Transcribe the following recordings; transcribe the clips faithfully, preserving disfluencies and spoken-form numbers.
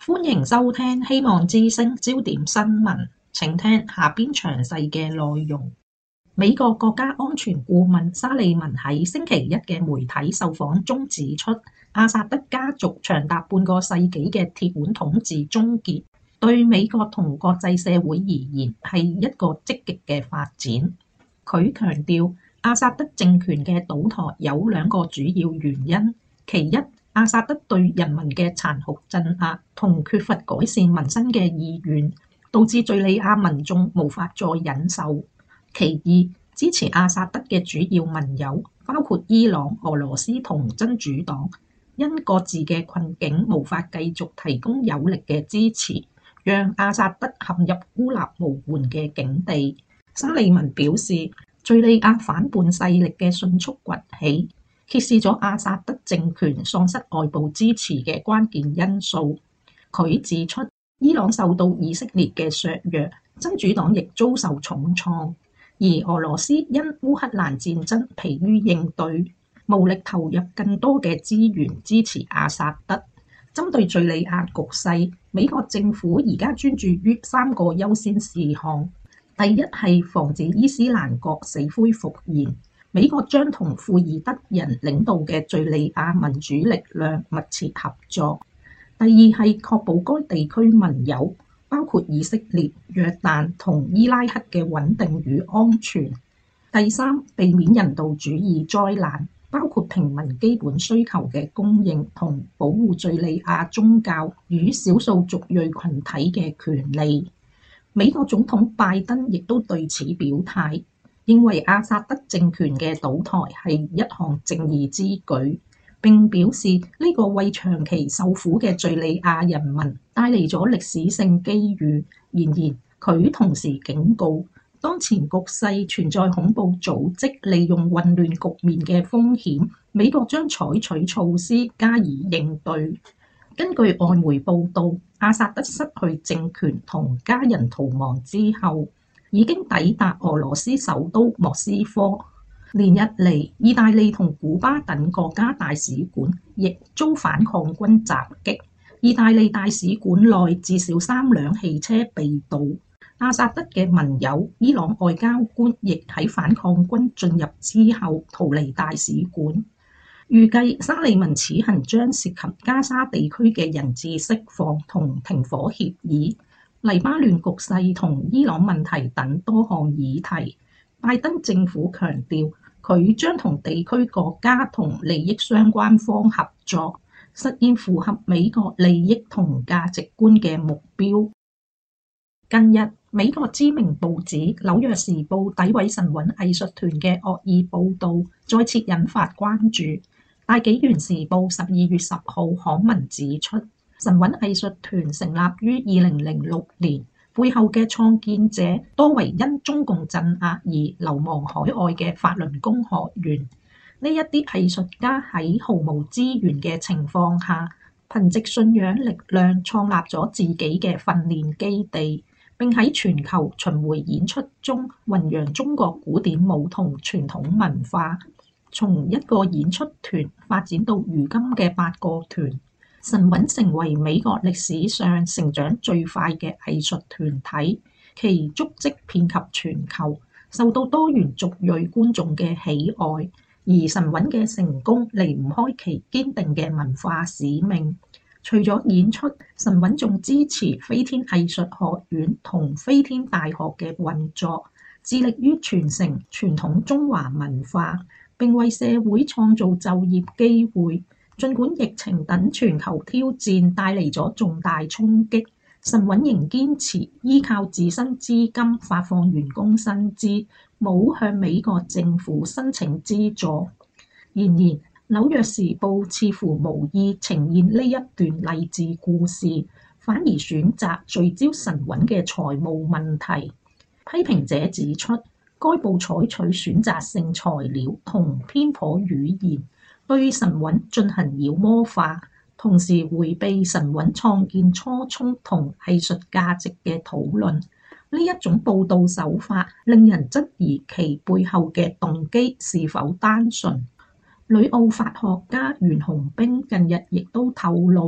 歡迎收聽希望之聲焦點新聞，請聽下邊詳細嘅內容。美國國家安全顧問沙利文喺星期一嘅媒體受訪中指出，阿薩德家族長達半個世紀嘅鐵腕統治終結，對美國同國際社會而言係一個積極嘅發展。佢強調，阿薩德政權嘅倒台有兩個主要原因，其一，阿薩德對人民嘅殘酷鎮壓同缺乏改善民生嘅意願，導致敘利亞民眾無法再忍受。其二，支持阿薩德嘅主要盟友，包括伊朗、俄羅斯同真主黨，因各自嘅困境無法繼續提供有力嘅支持，讓阿薩德陷入孤立無援嘅境地。沙利文表示，敘利亞反叛勢力嘅迅速崛起，揭示咗阿薩德政權喪失外部支持嘅關鍵因素。佢指出，伊朗受到以色列嘅削弱，真主黨亦遭受重創。而俄羅斯因烏克蘭戰爭疲於應對，無力投入更多嘅資源支持阿薩德。針對敘利亞局勢，美國政府而家專注於三個優先事項。第一係防止伊斯蘭國死灰復燃，美國將同庫爾德人領導嘅敘利亞民主力量密切合作。第二係確保該地區盟友，包括以色列、約旦同伊拉克嘅穩定與安全。第三，避免人道主義災難，包括平民基本需求嘅供應同保護敘利亞宗教與少數族裔群體嘅權利。美國總統拜登亦都對此表態，認為阿薩德政權嘅倒台係一項正義之舉，並表示呢個為長期受苦嘅敘利亞人民帶嚟咗歷史性機遇。然而，佢同時警告，當前局勢存在恐怖組織利用混亂局面嘅風險，美國將採取措施加以應對。根據外媒報道，阿薩德失去政權同家人逃亡之後，已經抵達俄羅斯首都莫斯科。連日嚟，意大利同古巴等國家大使館亦遭反抗軍襲擊，意大利大使館內至少三輛汽車被盜。阿薩德嘅盟友伊朗外交官亦喺反抗軍進入之後逃離大使館。預計沙利文此行將涉及加沙地區嘅人質釋放同停火協議、黎巴嫩局勢同伊朗問題等多項議題。拜登政府強調，佢將同地區國家同利益相關方合作，實現符合美國利益同價值觀嘅目標。近日，美國知名報紙《紐約時報》詆毀神韻藝術團嘅惡意報導，再次引發關注。大紀元時報十二月十號刊文指出，神韻藝術團成立於二零零六年，背後嘅創建者多為因中共鎮壓而流亡海外嘅法輪功學員。呢一啲藝術家喺毫無資源嘅情況下，憑藉信仰力量創立咗自己嘅訓練基地，並喺全球巡迴演出中弘揚中國古典舞同傳統文化。從一個演出團發展到如今嘅八個團，神韻成為美國歷史上成長最快嘅藝術團體，其足跡遍及全球，受到多元族裔觀眾嘅喜愛。而神韻嘅成功離唔開其堅定嘅文化使命。除咗演出，神韻仲支持飛天藝術學院同飛天大學嘅運作，致力於傳承傳統中華文化，並為社會創造就業機會。儘管疫情等全球挑戰帶嚟咗重大衝擊，神韻仍堅持依靠自身資金發放員工薪資，冇向美國政府申請資助。然而，《紐約時報》似乎無意呈現呢一段勵志故事，反而選擇聚焦神韻嘅財務問題。批評者指出，該報採取選擇性材料同偏頗語言，對神韻進行妖魔化，同時迴避神韻創建初衷同藝術價值嘅討論。呢一種報導手法令人質疑其背後嘅動機是否單純。女奧法學家袁紅冰近日亦都透露，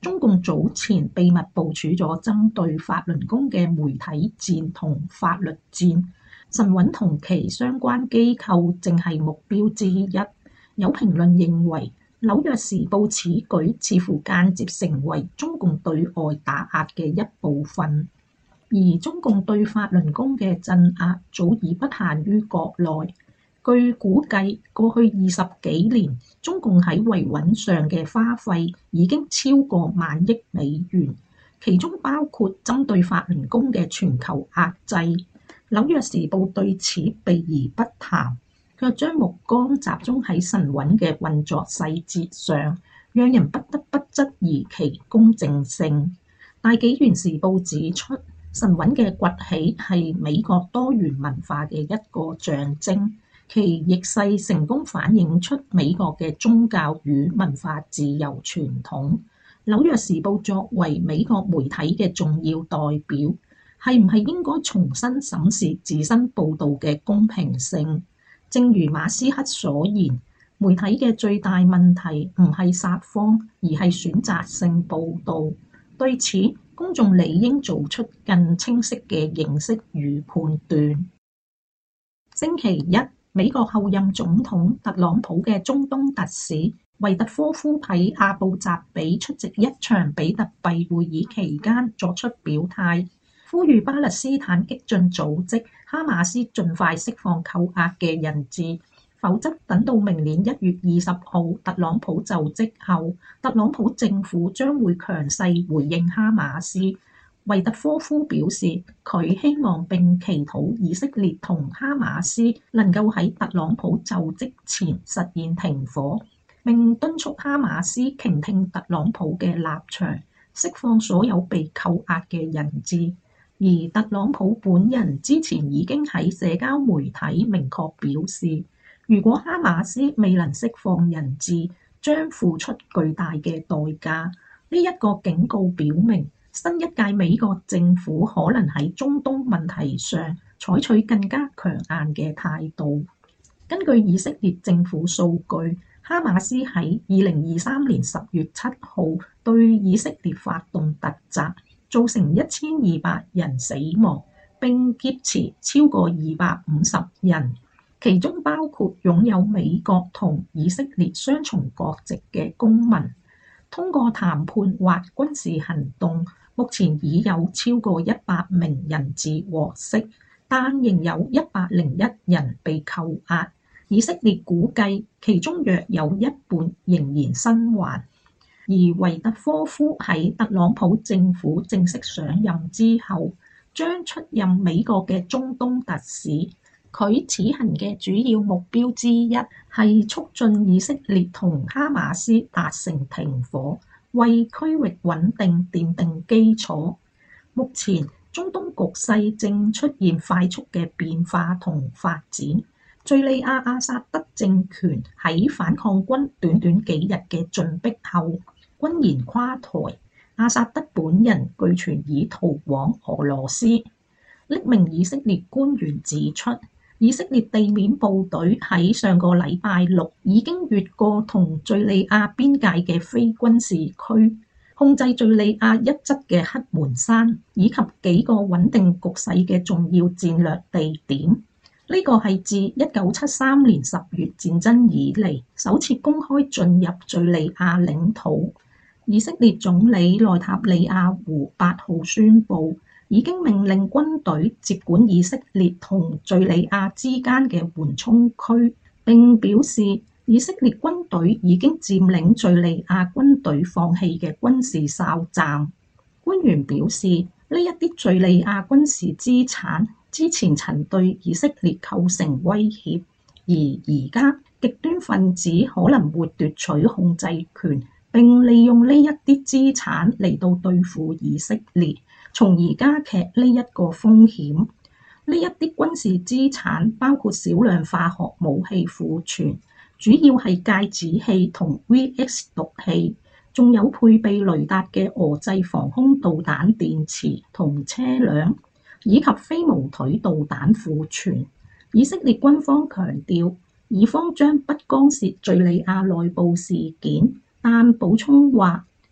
中共早前秘密部署咗針對法輪功嘅媒體戰同法律戰，晨穩同其相關機構正係目標之一。有評論認為，《紐約時報》此舉似乎間接成為中共對外打壓嘅一部分，而中共對法輪功嘅鎮壓早已不限於國內。據估計，過去二十幾年，中共喺維穩上嘅花費已經超過萬億美元，其中包括針對法輪功嘅全球壓制。《紐約時報》對此避而不談，卻將目光集中喺晨穩嘅運作細節上，讓人不得不質疑其公正性。大紀元時報指出，晨穩嘅崛起係美國多元文化嘅一個象徵。其逆勢成功反映出美國嘅宗教與文化自由傳統。紐約時報作為美國媒體嘅重要代表，係唔係應該重新審視自身報導嘅公平性？正如馬斯克所言，媒體嘅最大問題唔係撒謊，而係選擇性報導。對此，公眾理應做出更清晰嘅認識與判斷。星期一，美國後任總統特朗普嘅中東特使維特科夫喺阿布扎比出席一場比特幣會議期間作出表態，呼籲巴勒斯坦激進組織哈馬斯盡快釋放扣押嘅人質，否則等到明年一月二十號特朗普就職後，特朗普政府將會強勢回應哈馬斯。維特科夫表示，佢希望並祈禱以色列同哈馬斯能夠喺特朗普就職前實現停火，並敦促哈馬斯傾聽特朗普嘅立場，釋放所有被扣押嘅人質。而特朗普本人之前已經喺社交媒體明確表示，如果哈馬斯未能釋放人質，將付出巨大嘅代價。呢一個警告表明，新一屆美國政府可能喺中東問題上採取更加強硬嘅態度。根據以色列政府數據，哈馬斯喺二零二三年十月七號對以色列發動突襲，造成一千二百人死亡，並劫持超過二百五十人，其中包括擁有美國同以色列雙重國籍嘅公民。通過談判或軍事行動，目前已有超過一百名人質獲釋，但仍有一百零一人被扣押。以色列估計其中約有一半仍然生還。而維特科夫喺特朗普政府正式上任之後，將出任美國嘅中東特使。佢此行嘅主要目標之一係促進以色列同哈馬斯達成停火，為區域穩定奠定基礎。目前中東局勢正出現快速嘅變化同發展。敘利亞阿薩德政權喺反抗軍短短幾日嘅進逼後，軍然垮台。阿薩德本人據傳已逃往俄羅斯。匿名以色列官員指出，以色列地面部隊喺上個禮拜六已經越過同敘利亞邊界嘅非軍事區，控制敘利亞一側嘅黑門山以及幾個穩定局勢嘅重要戰略地點。呢個係自一九七三年十月戰爭以嚟首次公開進入敘利亞領土。以色列總理內塔尼亞胡八號宣布，已經命令軍隊接管以色列同敘利亞之間嘅緩衝區，並表示以色列軍隊已經佔領敘利亞軍隊放棄嘅軍事哨站。官員表示，呢一啲敘利亞軍事資產之前曾對以色列構成威脅，而而家極端分子可能會奪取控制權，並利用呢一啲資產嚟到對付以色列，從而加劇呢一個風險。呢一啲軍事資產包括少量化學武器庫存，主要係芥子氣同 V X 毒氣，仲有配備雷達嘅俄製防空導彈電池同車輛，以及飛毛腿導彈庫存。以色列軍方強調，以方將不干涉敘利亞內部事件，但補充話，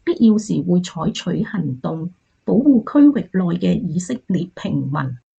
必要時會採取行動，保護區域內嘅以色列平民。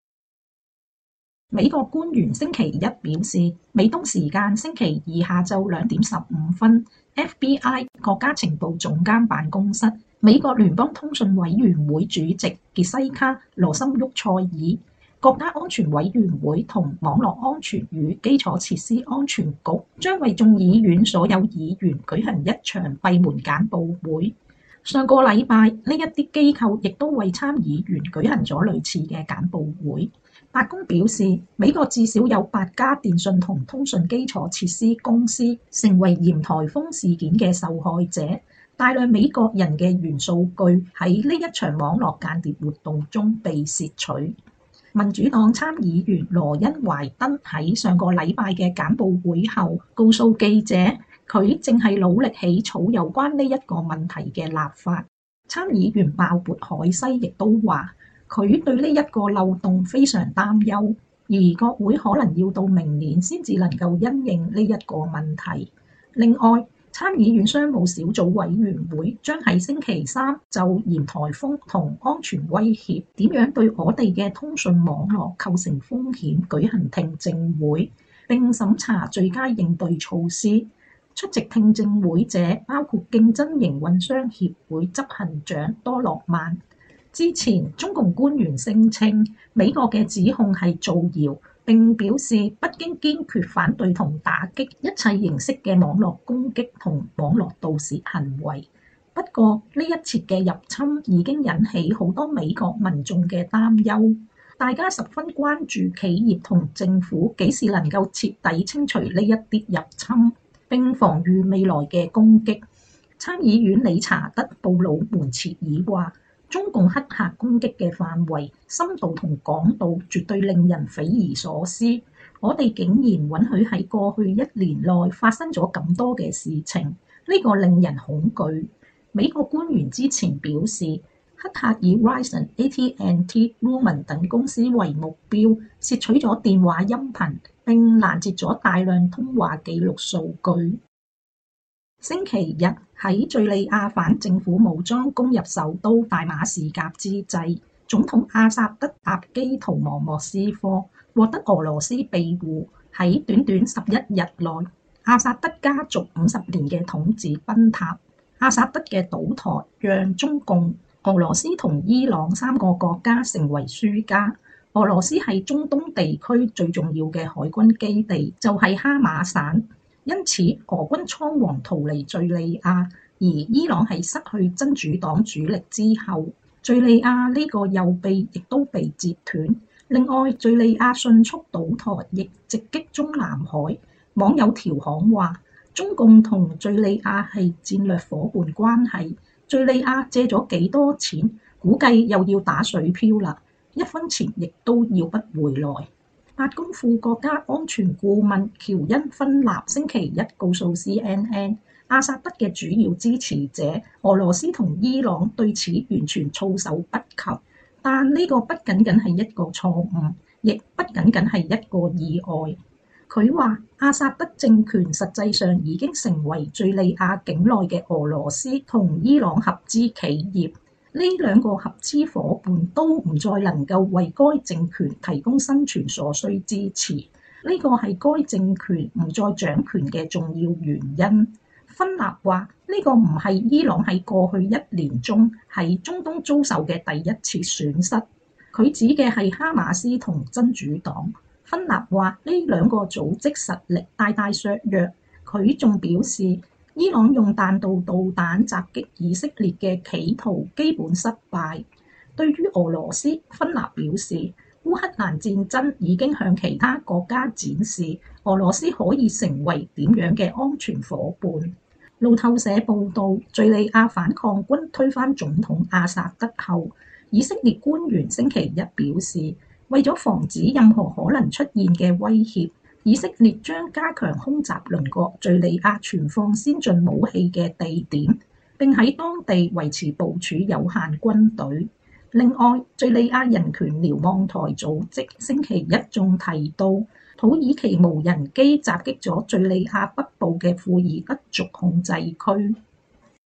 美國官員星期一表示，美東時間星期二下晝兩點十五分 ，F B I 國家情報總監辦公室、美國聯邦通訊委員會主席傑西卡·羅森沃塞爾、國家安全委員會同網絡安全與基礎設施安全局將為眾議院所有議員舉行一場閉門簡報會。上個禮拜，呢一啲機構亦都為參議員舉行咗類似嘅簡報會。白宮表示，美國至少有八家電訊同通訊基礎設施公司成為鹽颱風事件嘅受害者，大量美國人嘅元數據喺呢一場網絡間諜活動中被竊取。民主黨參議員羅恩懷登喺上個禮拜嘅簡報會後告訴記者，佢正係努力起草有關呢一個問題嘅立法。參議員鮑勃海西亦都話，佢對呢一個漏洞非常擔憂，而國會可能要到明年先至能夠因應呢一個問題。另外，參議院商務小組委員會將喺星期三就鹽颱風同安全威脅點樣對我哋嘅通訊網絡構成風險舉行聽證會，並審查最佳應對措施。出席聽證會者包括競爭營運商協會執行長多洛曼。之前中共官員聲稱美國嘅指控係造謠，並表示北京堅決反對同打擊一切形式嘅網絡攻擊同網絡盜竊行為。不過呢一次嘅入侵已經引起好多美國民眾嘅擔憂，大家十分關注企業同政府幾時能夠徹底清除呢一啲入侵，並防禦未來嘅攻擊。參議院理查德·布魯門切爾話，中共黑客攻擊嘅範圍、深度同廣度絕對令人匪夷所思。我哋竟然允許喺過去一年內發生咗咁多嘅事情，呢個令人恐懼。美國官員之前表示，黑客以 Verizon、A T and T、Lumen 等公司為目標，竊取咗電話音頻，並攔截咗大量通話記錄數據。星期日喺敘利亞反政府武裝攻入首都大馬士革之際，總統阿薩德搭機逃亡莫斯科，獲得俄羅斯庇護。喺短短十一日內，阿薩德家族五十年嘅統治崩塌。阿薩德嘅倒台讓中共、俄羅斯同伊朗三個國家成為輸家。俄羅斯係中東地區最重要嘅海軍基地，就係哈馬省。因此，俄軍倉皇逃離敘利亞，而伊朗喺失去真主黨主力之後，敘利亞呢個右臂亦都被截斷。另外，敘利亞迅速倒台，亦直擊中南海。網友調侃話，中共同敘利亞係戰略夥伴關係，敘利亞借咗幾多錢，估計又要打水漂啦，一分錢亦都要不回來。白宮副國家安全顧問喬恩·芬納星期一告訴 C N N， 阿薩德嘅主要支持者俄羅斯同伊朗對此完全措手不及，但呢個不僅僅係一個錯誤，亦不僅僅係一個意外。佢話阿薩德政權實際上已經成為敘利亞境內嘅俄羅斯同伊朗合資企業。呢兩個合資夥伴都唔再能夠為該政權提供生存所需支持，呢個係該政權唔再掌權嘅重要原因。芬納話：呢個唔係伊朗喺過去一年中喺中東遭受嘅第一次損失，佢指嘅係哈馬斯同真主黨。芬納話：呢兩個組織實力大大削弱。佢仲表示，伊朗用彈道導彈襲擊以色列嘅企圖基本失敗。對於俄羅斯，芬納表示，烏克蘭戰爭已經向其他國家展示俄羅斯可以成為點樣嘅安全夥伴。路透社報導，敘利亞反抗軍推翻總統阿薩德後，以色列官員星期一表示，為咗防止任何可能出現嘅威脅，以色列將加強空襲鄰國敘利亞存放先進武器嘅地點，並喺當地維持部署有限軍隊。另外，敘利亞人權瞭望台組織星期一仲提到，土耳其無人機襲擊咗敘利亞北部嘅庫爾德族控制區。